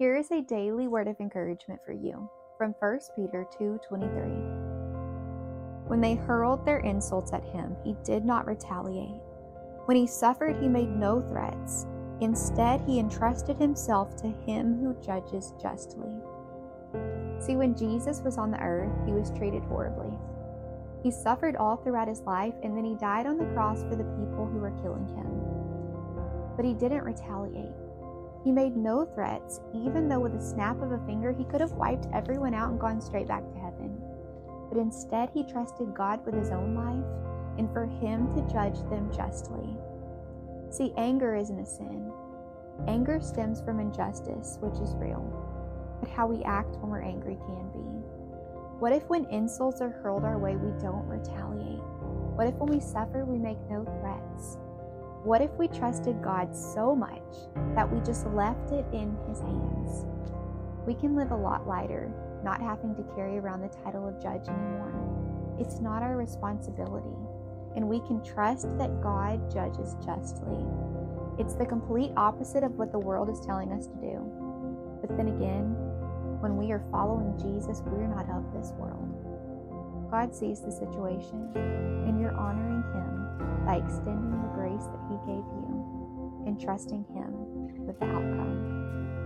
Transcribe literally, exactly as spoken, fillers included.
Here is a daily word of encouragement for you from First Peter two twenty-three. When they hurled their insults at him, he did not retaliate. When he suffered, he made no threats. Instead, he entrusted himself to him who judges justly. See, when Jesus was on the earth, he was treated horribly. He suffered all throughout his life, and then he died on the cross for the people who were killing him. But he didn't retaliate. He made no threats, even though with a snap of a finger, he could have wiped everyone out and gone straight back to heaven. But instead, he trusted God with his own life and for him to judge them justly. See, anger isn't a sin. Anger stems from injustice, which is real. But how we act when we're angry can be. What if when insults are hurled our way, we don't retaliate? What if when we suffer, we make no threats? What if we trusted God so much that we just left it in his hands? We can live a lot lighter, not having to carry around the title of judge anymore. It's not our responsibility, and we can trust that God judges justly. It's the complete opposite of what the world is telling us to do. But then again, when we are following Jesus, we're not of this world. God sees the situation, and you're honoring him by extending the grace that he gave you and trusting him with the outcome.